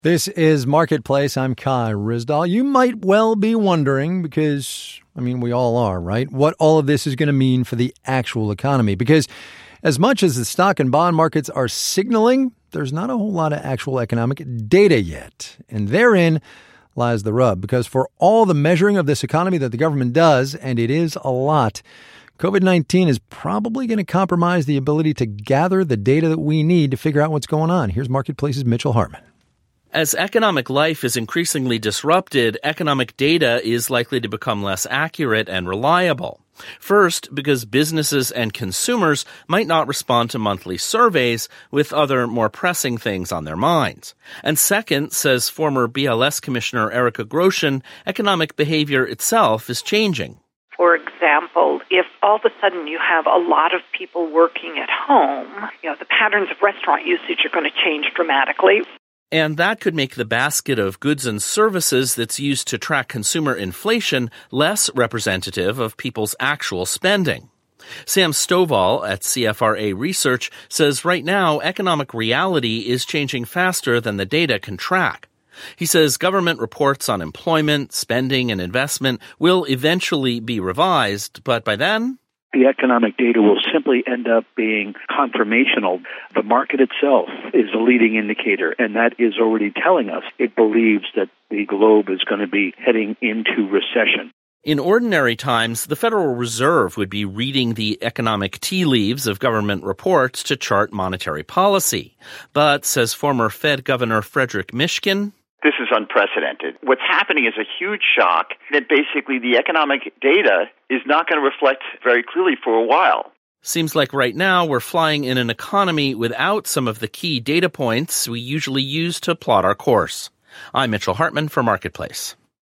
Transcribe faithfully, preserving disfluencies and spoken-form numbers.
This is Marketplace. I'm Kai Ryssdal. You might well be wondering, because, I mean, we all are, right, what all of this is going to mean for the actual economy. Because as much as the stock and bond markets are signaling, there's not a whole lot of actual economic data yet. And therein lies the rub. Because for all the measuring of this economy that the government does, and it is a lot, covid nineteen is probably going to compromise the ability to gather the data that we need to figure out what's going on. Here's Marketplace's Mitchell Hartman. As economic life is increasingly disrupted, economic data is likely to become less accurate and reliable. First, because businesses and consumers might not respond to monthly surveys with other more pressing things on their minds. And second, says former B L S Commissioner Erica Grosjean, economic behavior itself is changing. For example, if all of a sudden you have a lot of people working at home, you know, the patterns of restaurant usage are going to change dramatically. And that could make the basket of goods and services that's used to track consumer inflation less representative of people's actual spending. Sam Stovall at C F R A Research says right now economic reality is changing faster than the data can track. He says government reports on employment, spending, and investment will eventually be revised, but by then, the economic data will simply end up being confirmational. The market itself is a leading indicator, and that is already telling us it believes that the globe is going to be heading into recession. In ordinary times, the Federal Reserve would be reading the economic tea leaves of government reports to chart monetary policy. But, says former Fed Governor Frederick Mishkin, this is unprecedented. What's happening is a huge shock that basically the economic data is not going to reflect very clearly for a while. Seems like right now we're flying in an economy without some of the key data points we usually use to plot our course. I'm Mitchell Hartman for Marketplace.